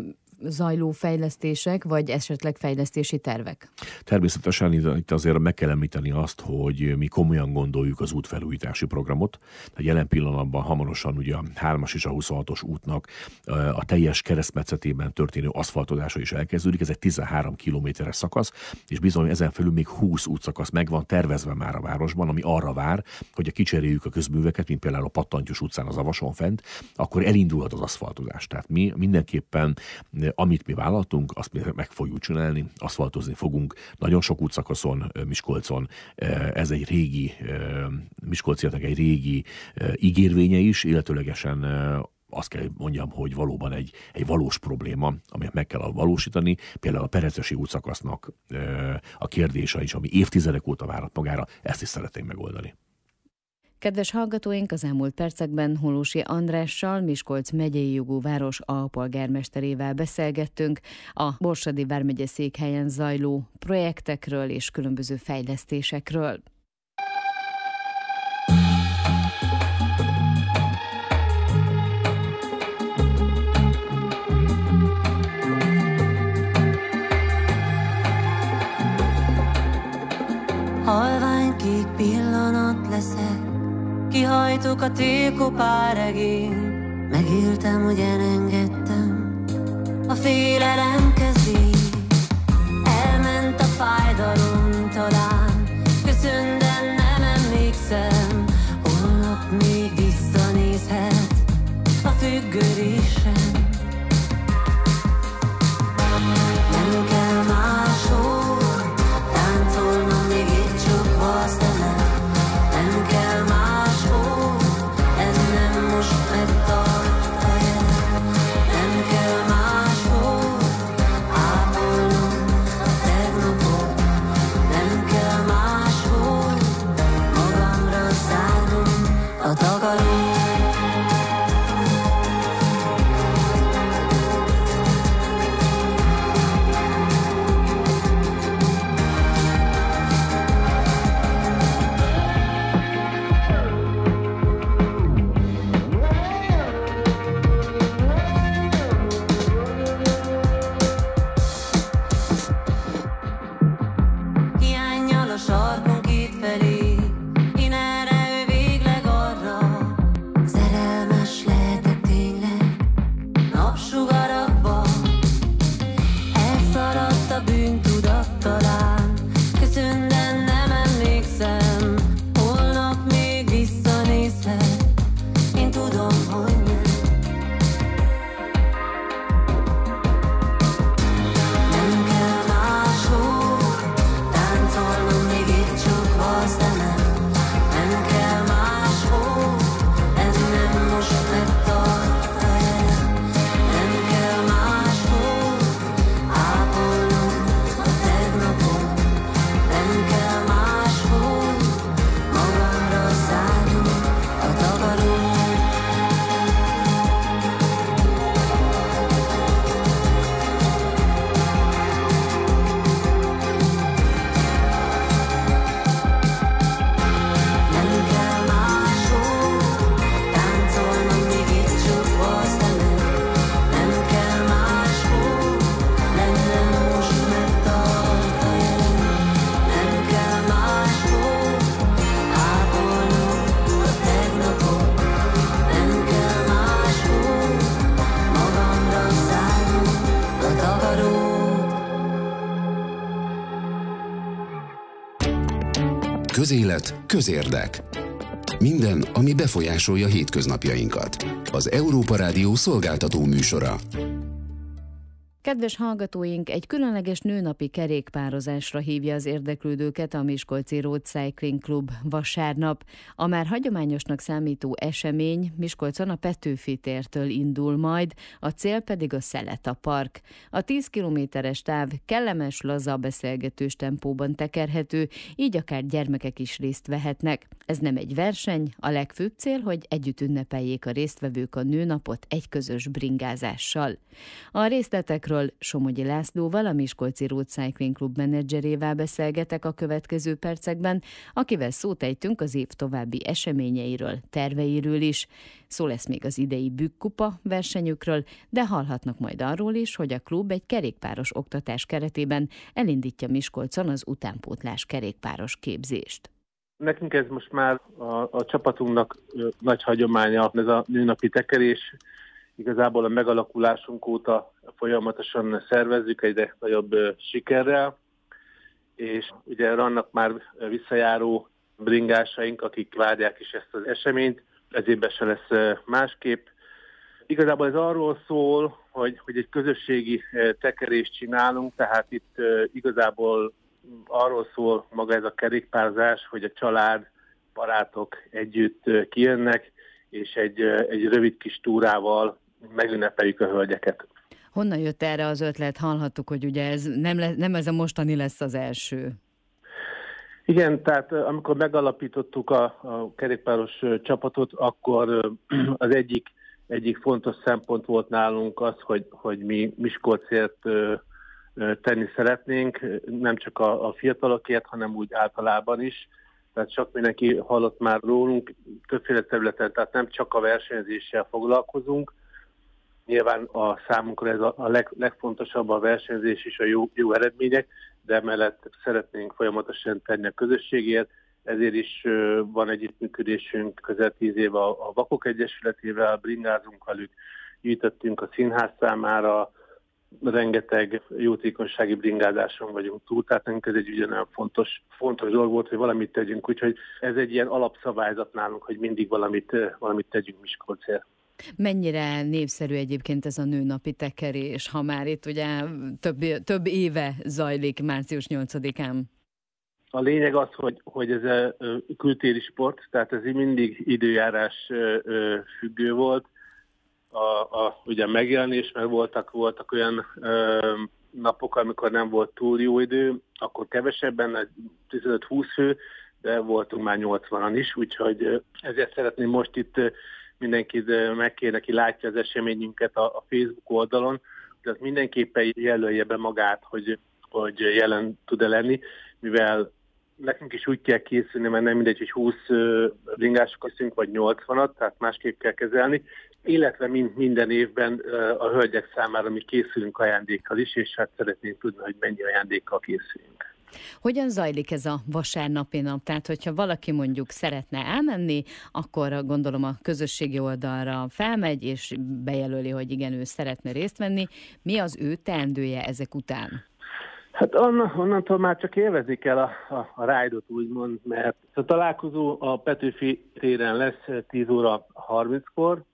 zajló fejlesztések, vagy esetleg fejlesztési tervek? Természetesen itt azért meg kell említeni azt, hogy mi komolyan gondoljuk az útfelújítási programot. Tehát jelen pillanatban hamarosan ugye a 3-as és a 26-os útnak a teljes keresztmetszetében történő aszfaltozása is elkezdődik. Ez egy 13 kilométeres szakasz, és bizony ezen felül még 20 útszakasz meg van tervezve már a városban, ami arra vár, hogy a kicseréljük a közműveket, mint például a Pattantyús utcán az Avason fent, akkor elindulhat az aszfaltozás. Tehát mi mindenképpen amit mi vállaltunk, azt mi meg fogjuk csinálni, aszfaltozni fogunk nagyon sok útszakaszon Miskolcon. Ez egy régi, Miskolciaknak egy régi ígérvénye is, illetőlegesen azt kell mondjam, hogy valóban egy valós probléma, amit meg kell valósítani. Például a Perecesi útszakasznak a kérdése is, ami évtizedek óta várat magára, ezt is szeretnénk megoldani. Kedves hallgatóink, az elmúlt percekben Hollósy Andrással, Miskolc megyei jogú város alpolgármesterével beszélgettünk a Borsodi vármegye székhelyen zajló projektekről és különböző fejlesztésekről. Halvány kék pillanat leszek, kihajtok a télkopár regén. Megéltem, hogy elengedtem a félelem kezén. Elment a fájdalom talán, köszön, de nem emlékszem. Holnap még visszanézhet a függörésem. Nem kell máshol táncolnom, még itt csak vasztanem. Nem kell máshol, ez nem most megtart a jel. Nem kell máshol ápolnom a tegnapot. Közélet, közérdek. Minden, ami befolyásolja hétköznapjainkat. Az Európa Rádió szolgáltató műsora. Kedves hallgatóink, egy különleges nőnapi kerékpározásra hívja az érdeklődőket a Miskolci Road Cycling Club vasárnap. A már hagyományosnak számító esemény Miskolcon a Petőfi tértől indul majd, a cél pedig a Szeleta Park. A 10 kilométeres táv kellemes, laza, beszélgetős tempóban tekerhető, így akár gyermekek is részt vehetnek. Ez nem egy verseny, a legfőbb cél, hogy együtt ünnepeljék a résztvevők a nőnapot egy közös bringázással. A részletekről Somogyi Lászlóval, a Miskolci Road Cycling Club menedzserével beszélgetek a következő percekben, akivel szót ejtünk az év további eseményeiről, terveiről is. Szó lesz még az idei Bükkkupa versenyükről, de hallhatnak majd arról is, hogy a klub egy kerékpáros oktatás keretében elindítja Miskolcon az utánpótlás kerékpáros képzést. Nekünk ez most már a csapatunknak nagy hagyománya, ez a nőnapi tekerés. Igazából a megalakulásunk óta folyamatosan szervezzük egyre nagyobb sikerrel, és ugye vannak már visszajáró bringásaink, akik várják is ezt az eseményt, ez évben se lesz másképp. Igazából ez arról szól, hogy egy közösségi tekerést csinálunk, tehát itt igazából arról szól maga ez a kerékpárzás, hogy a család, barátok együtt kijönnek, és egy rövid kis túrával megünnepeljük a hölgyeket. Honnan jött erre az ötlet? Hallhattuk, hogy ugye ez nem ez a mostani lesz az első. Igen, tehát amikor megalapítottuk a kerékpáros csapatot, akkor az egyik fontos szempont volt nálunk az, hogy mi Miskolcért tenni szeretnénk, nem csak a fiatalokért, hanem úgy általában is. Tehát sok mindenki hallott már rólunk többféle területen, tehát nem csak a versenyzéssel foglalkozunk. Nyilván a számunkra ez a legfontosabb a versenyzés és a jó eredmények, de emellett szeretnénk folyamatosan tenni a közösségért, ezért is van együttműködésünk közel 10 éve a Vakok Egyesületével, bringázunk velük, gyűjtöttünk a színház számára, rengeteg jótékonysági bringázáson vagyunk túl, tehát ez egy ugyanolyan fontos dolog volt, hogy valamit tegyünk, úgyhogy ez egy ilyen alapszabályzat nálunk, hogy mindig valamit tegyünk Miskolcért. Mennyire népszerű egyébként ez a nőnapi tekerés, ha már itt ugye több éve zajlik március 8-án? A lényeg az, hogy ez a kültéri sport, tehát ez mindig időjárás függő volt. Ugye megjelenés, mert voltak olyan napok, amikor nem volt túl jó idő, akkor kevesebben, 15-20 fő, de voltunk már 80-an is, úgyhogy ezért szeretném most itt mindenkit megkérni, aki látja az eseményünket a Facebook oldalon, hogy az mindenképpen jelölje be magát, hogy jelen tud-e lenni, mivel nekünk is úgy kell készülni, mert nem mindegy, hogy 20 bringások leszünk, vagy 80-at, tehát másképp kell kezelni, illetve minden évben a hölgyek számára mi készülünk ajándékkal is, és hát szeretnénk tudni, hogy mennyi ajándékkal készülünk. Hogyan zajlik ez a vasárnapi nap? Tehát, hogyha valaki mondjuk szeretne elmenni, akkor gondolom a közösségi oldalra felmegy, és bejelöli, hogy igen, ő szeretne részt venni. Mi az ő teendője ezek után? Hát onnantól már csak élvezni kell a ride-ot, úgymond, mert a találkozó a Petőfi téren lesz 10 óra 30-kor,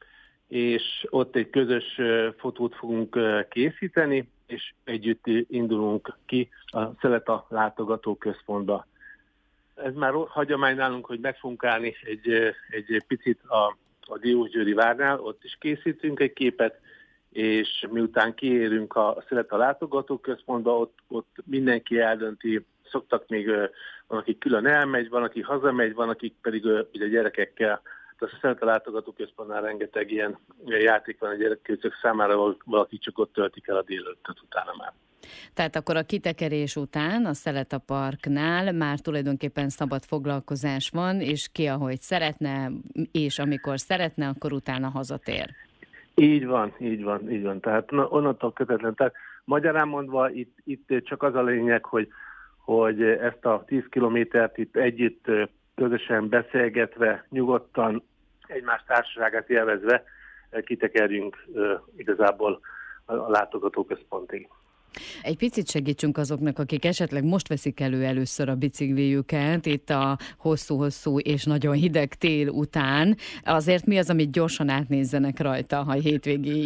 és ott egy közös fotót fogunk készíteni, és együtt indulunk ki a Szeleta látogatóközpontba. Ez már hagyomány nálunk, hogy meg fogunk állni egy picit a Diósgyőri várnál, ott is készítünk egy képet, és miután kiérünk a Szeleta látogatóközpontba, ott mindenki eldönti, szoktak még, van, aki külön elmegy, van, aki hazamegy, van, akik pedig ugye gyerekekkel. A Szeleta látogatóközpontnál rengeteg ilyen játék van a gyerekek számára, valaki csak ott töltik el a délelőttet utána már. Tehát akkor a kitekerés után a Szeleta Parknál már tulajdonképpen szabad foglalkozás van, és ki ahogy szeretne, és amikor szeretne, akkor utána hazatér. Így van. Tehát onnantól kötetlen. Tehát magyarán mondva itt csak az a lényeg, hogy ezt a 10 kilométert itt együtt közösen beszélgetve, nyugodtan, egymás társaságát élvezve kitekerjünk igazából a látogatóközpontig. Egy picit segítsünk azoknak, akik esetleg most veszik elő először a bicikliüket, itt a hosszú-hosszú és nagyon hideg tél után. Azért mi az, amit gyorsan átnézzenek rajta a hétvégéig?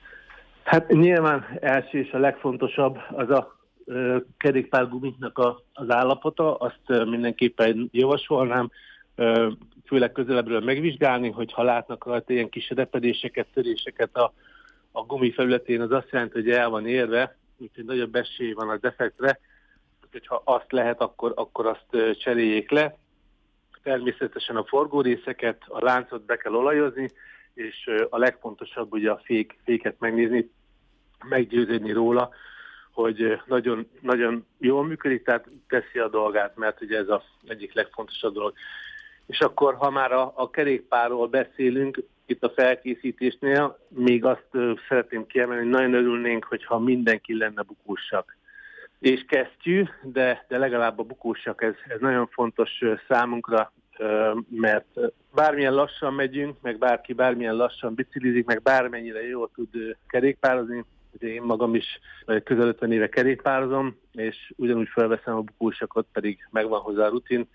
Hát nyilván első és a legfontosabb az a kerékpárgumiknak az állapota, azt mindenképpen javasolnám, főleg közelebbről megvizsgálni, hogy ha látnak rajta ilyen kis repedéseket, töréseket a gumi felületén, az azt jelenti, hogy el van érve, úgyhogy nagyobb esély van a defektre, úgyhogy ha azt lehet, akkor azt cseréljék le. Természetesen a forgórészeket, a láncot be kell olajozni, és a legfontosabb ugye a féket megnézni, meggyőződni róla, hogy nagyon, nagyon jól működik, tehát teszi a dolgát, mert ugye ez az egyik legfontosabb dolog. És akkor, ha már a kerékpárról beszélünk, itt a felkészítésnél, még azt szeretném kiemelni, hogy nagyon örülnénk, hogyha mindenki lenne bukósak. És kesztyű, de legalább a bukósak, ez nagyon fontos számunkra, mert bármilyen lassan megyünk, meg bárki bármilyen lassan biciklizik, meg bármennyire jól tud kerékpározni. Ugye én magam is közel 50 éve kerékpározom, és ugyanúgy felveszem a bukósakot, pedig megvan hozzá a rutin,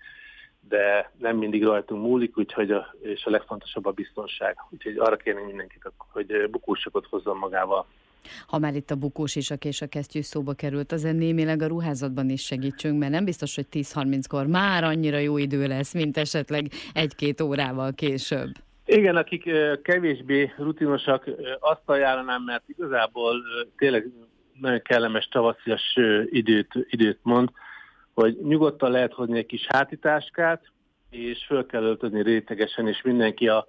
de nem mindig rajtunk múlik, és a legfontosabb a biztonság. Úgyhogy arra kérnénk mindenkit, hogy bukósakot hozzon magával. Ha már itt a bukósisak és a kesztyű szóba került, azért némileg a ruházatban is segítsünk, mert nem biztos, hogy 10-30-kor már annyira jó idő lesz, mint esetleg 1-2 órával később. Igen, akik kevésbé rutinosak, azt ajánlanám, mert igazából tényleg nagyon kellemes tavaszias időt mond, hogy nyugodtan lehet hozni egy kis hátitáskát, és föl kell öltözni rétegesen, és mindenki a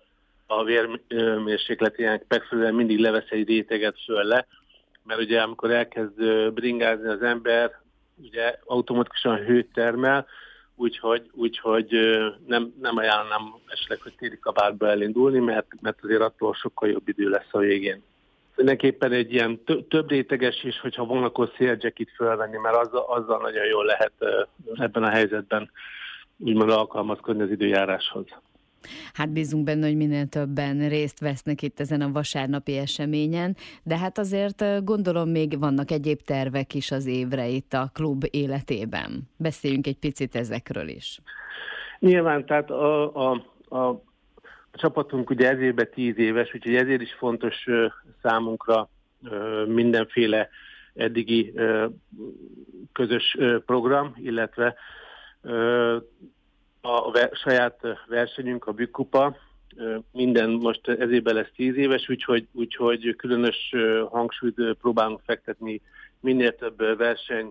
vérmérsékletének megfelelően mindig levesz egy réteget föl le, mert ugye amikor elkezd bringázni az ember, ugye automatikusan hőt termel, úgyhogy nem ajánlom esetleg, hogy téli kabátba elindulni, mert azért attól sokkal jobb idő lesz a végén. Mindenképpen egy ilyen több réteges is, hogyha van, akkor széljacket fölvenni, mert azzal nagyon jól lehet ebben a helyzetben úgymond alkalmazkodni az időjáráshoz. Hát bízunk benne, hogy minél többen részt vesznek itt ezen a vasárnapi eseményen, de hát azért gondolom még vannak egyéb tervek is az évre itt a klub életében. Beszéljünk egy picit ezekről is. Nyilván, tehát a csapatunk ugye ez évben 10 éves, úgyhogy ezért is fontos számunkra mindenféle eddigi közös program, program, illetve a saját versenyünk, a Bükkkupa, minden most ez évben lesz 10 éves, úgyhogy különös hangsúlyt próbálunk fektetni minél több versenyre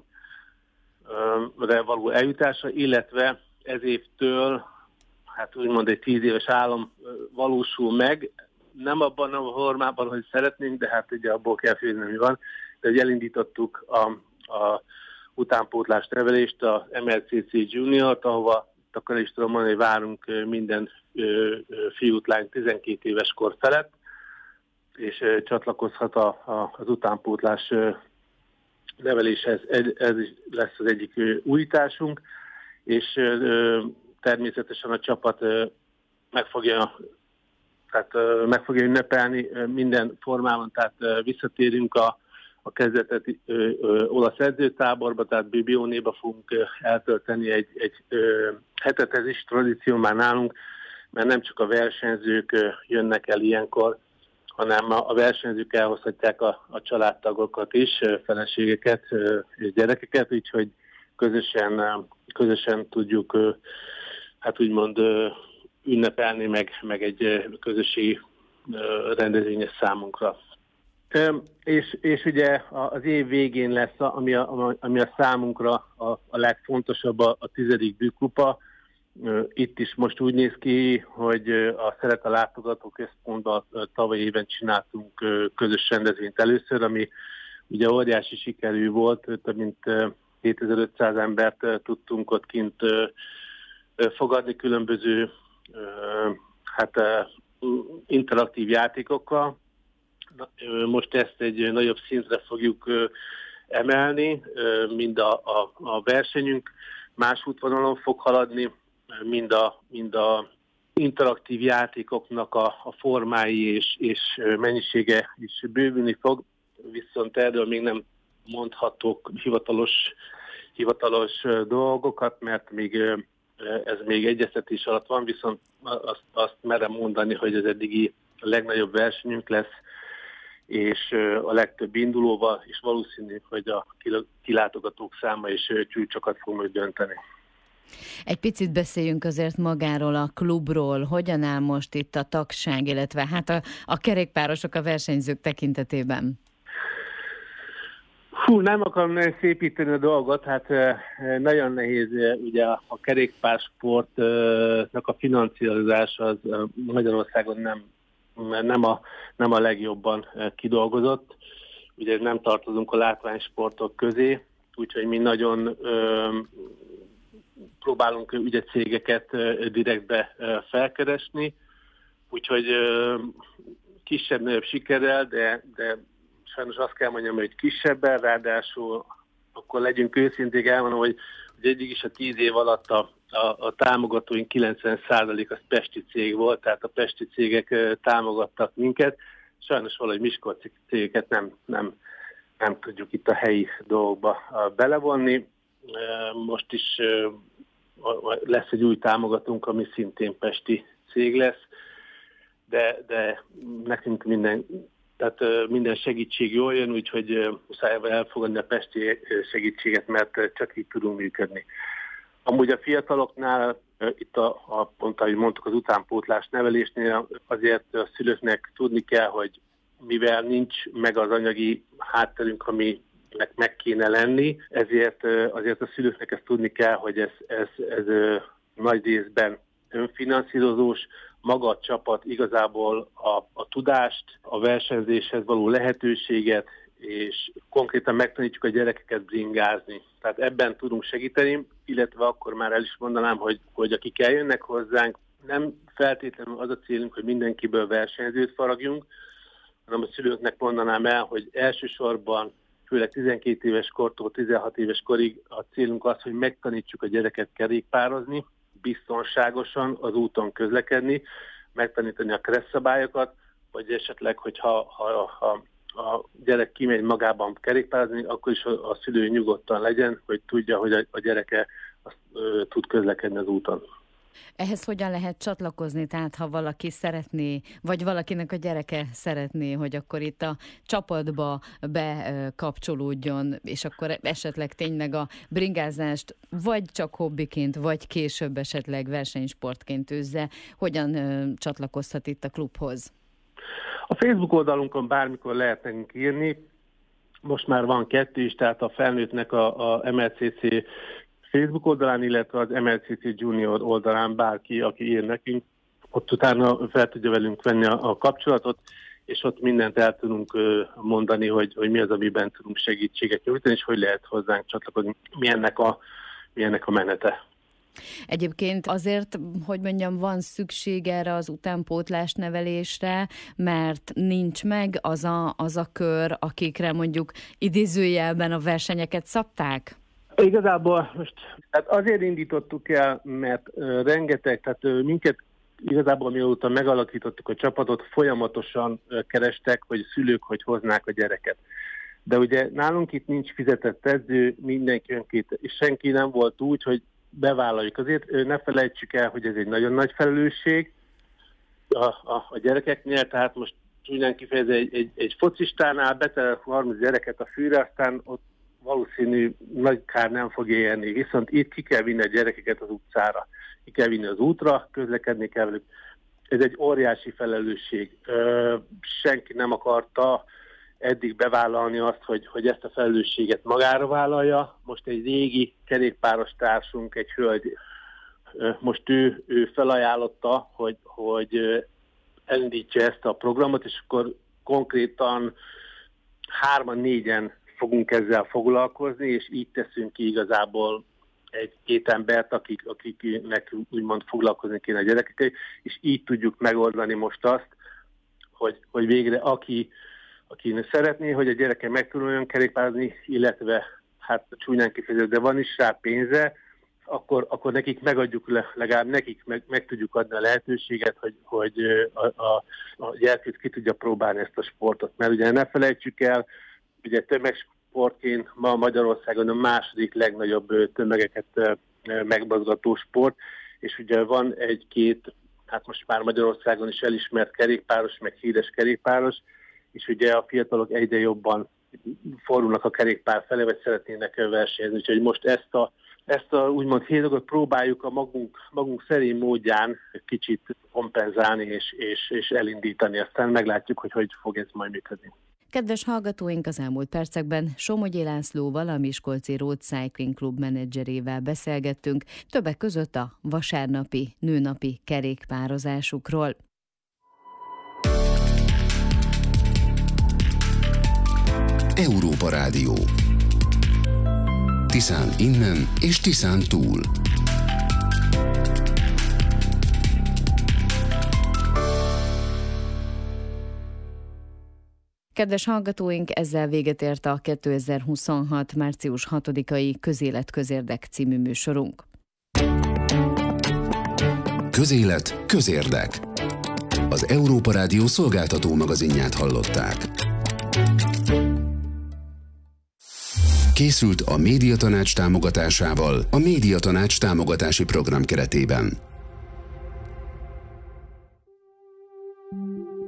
való eljutásra, illetve ez évtől, hát úgymond egy 10 éves álom valósul meg, nem abban a formában, hogy szeretnénk, de hát ugye abból kell főzni, mi van, de hogy elindítottuk a utánpótlás nevelést, a MLCC Juniort, ahova akkor is tudom mondani, hogy várunk minden fiút, lány 12 éves kor felett, és csatlakozhat az utánpótlás neveléshez. Ez is lesz az egyik újításunk, és természetesen a csapat meg fogja ünnepelni minden formában, tehát visszatérünk a kezdeteti olasz edzőtáborba, tehát Bibiónéba fogunk eltölteni egy hetet, ez is tradíció már nálunk, mert nem csak a versenyzők jönnek el ilyenkor, hanem a versenyzők elhozhatják a családtagokat is, feleségeket és gyerekeket, úgyhogy közösen tudjuk hát úgymond ünnepelni, meg egy közösségi rendezvényes számunkra. És ugye az év végén lesz, ami a számunkra a legfontosabb, a 10. Bükkkupa. Itt is most úgy néz ki, hogy a Szeret a Látogató Központban tavaly éven csináltunk közös rendezvényt először, ami ugye óriási sikerű volt, több mint 7500 embert tudtunk ott kint fogadni különböző interaktív játékokkal. Most ezt egy nagyobb szintre fogjuk emelni, mind a versenyünk más útvonalon fog haladni, mind a interaktív játékoknak a formái és mennyisége is bővülni fog, viszont erről még nem mondhatok hivatalos dolgokat, mert ez még egyeztetés alatt van, viszont azt merem mondani, hogy az eddigi a legnagyobb versenyünk lesz, és a legtöbb indulóval, és valószínű, hogy a kilátogatók száma és csúcsokat fog majd dönteni. Egy picit beszéljünk azért magáról a klubról. Hogyan áll most itt a tagság, illetve hát a kerékpárosok, a versenyzők tekintetében? Nem akarom szépíteni a dolgot, hát nagyon nehéz, ugye a kerékpársportnak a finanszírozása az Magyarországon nem a legjobban kidolgozott. Ugye nem tartozunk a látványsportok közé, úgyhogy mi nagyon próbálunk ügyecégeket direktbe felkeresni, úgyhogy kisebb-nagyobb sikerrel, de sajnos azt kell mondjam, hogy kisebben, ráadásul akkor legyünk őszinték, elmondom, hogy eddig is a 10 év alatt a támogatóink 90% az pesti cég volt, tehát a pesti cégek támogattak minket. Sajnos valahogy miskolci cégeket nem tudjuk itt a helyi dolgokba belevonni. Most is lesz egy új támogatónk, ami szintén pesti cég lesz, de nekünk minden segítség jól jön, úgyhogy muszáj elfogadni a pesti segítséget, mert csak így tudunk működni. Amúgy a fiataloknál, itt pont ahogy mondtuk, az utánpótlás nevelésnél azért a szülőknek tudni kell, hogy mivel nincs meg az anyagi hátterünk, aminek meg kéne lenni, ezért azért a szülőknek ezt tudni kell, hogy ez nagy részben önfinanszírozós, maga a csapat igazából a tudást, a versenyzéshez való lehetőséget, és konkrétan megtanítjuk a gyerekeket bringázni. Tehát ebben tudunk segíteni, illetve akkor már el is mondanám, hogy akik eljönnek hozzánk, nem feltétlenül az a célunk, hogy mindenkiből versenyzőt faragjunk, hanem a szülőknek mondanám el, hogy elsősorban, főleg 12 éves kortól 16 éves korig a célunk az, hogy megtanítsuk a gyereket kerékpározni, biztonságosan az úton közlekedni, megtanítani a kresszabályokat, vagy esetleg, hogyha a gyerek kimegy magában kerékpározni, akkor is a szülő nyugodtan legyen, hogy tudja, hogy a gyereke tud közlekedni az úton. Ehhez hogyan lehet csatlakozni? Tehát ha valaki szeretné, vagy valakinek a gyereke szeretné, hogy akkor itt a csapatba bekapcsolódjon, és akkor esetleg tényleg a bringázást vagy csak hobbiként, vagy később esetleg versenysportként űzze, hogyan csatlakozhat itt a klubhoz? A Facebook oldalunkon bármikor lehet nekünk írni. Most már van 2 is, tehát a felnőttnek a MLCC Facebook oldalán, illetve az MLCC Junior oldalán bárki, aki ír nekünk, ott utána fel tudja velünk venni a kapcsolatot, és ott mindent el tudunk mondani, hogy mi az, amiben tudunk segítséget nyújtani, és hogy lehet hozzánk csatlakozni, mi ennek a menete. Egyébként azért, hogy mondjam, van szükség erre az utánpótlás nevelésre, mert nincs meg az a kör, akikre mondjuk idézőjelben a versenyeket szabták? Igazából most azért indítottuk el, mert rengeteg, tehát minket igazából mióta megalakítottuk a csapatot, folyamatosan kerestek, hogy szülők, hogy hoznák a gyereket. De ugye nálunk itt nincs fizetett edző, mindenki önkét, és senki nem volt úgy, hogy bevállaljuk. Azért ne felejtsük el, hogy ez egy nagyon nagy felelősség a gyerekeknél, tehát most ugyan kifejezve egy focistánál beterel 30 gyereket a fűre, aztán ott valószínű nagy kár nem fog érni. Viszont itt ki kell vinni a gyerekeket az utcára, ki kell vinni az útra, közlekedni kell velük. Ez egy óriási felelősség. Senki nem akarta eddig bevállalni azt, hogy ezt a felelősséget magára vállalja. Most egy régi kerékpáros társunk, egy hölgy, most ő felajánlotta, hogy elindítja ezt a programot, és akkor konkrétan 3-4-en fogunk ezzel foglalkozni, és így teszünk ki igazából 1-2 embert, akiknek úgymond foglalkozni kéne a gyerekekkel, és így tudjuk megoldani most azt, hogy végre aki szeretné, hogy a gyereke meg tudjon kerékpározni, illetve hát csúnyán kifejezett, de van is rá pénze, akkor nekik megadjuk, legalább nekik meg tudjuk adni a lehetőséget, hogy a gyerkőt ki tudja próbálni ezt a sportot. Mert ugye ne felejtsük el, ugye sportként ma Magyarországon a második legnagyobb tömegeket megmozgató sport, és ugye van egy-két, hát most már Magyarországon is elismert kerékpáros, meg híres kerékpáros, és ugye a fiatalok egyre jobban fordulnak a kerékpár felé, vagy szeretnének versenyezni, úgyhogy most ezt a úgymond hézagot próbáljuk a magunk szerény módján kicsit kompenzálni és elindítani, aztán meglátjuk, hogy fog ez majd működni. Kedves hallgatóink, az elmúlt percekben Somogyi Lászlóval, a Miskolci Road Cycling Club menedzserével beszélgettünk, többek között a vasárnapi, nőnapi kerékpározásukról. Európa Rádió. Tiszán innen és Tiszán túl. Kedves hallgatóink, ezzel véget ért a 2026. március 6-ai Közélet-Közérdek című műsorunk. Közélet, közérdek. Az Európa Rádió szolgáltató magazinját hallották. Készült a Médiatanács támogatásával a Médiatanács támogatási program keretében.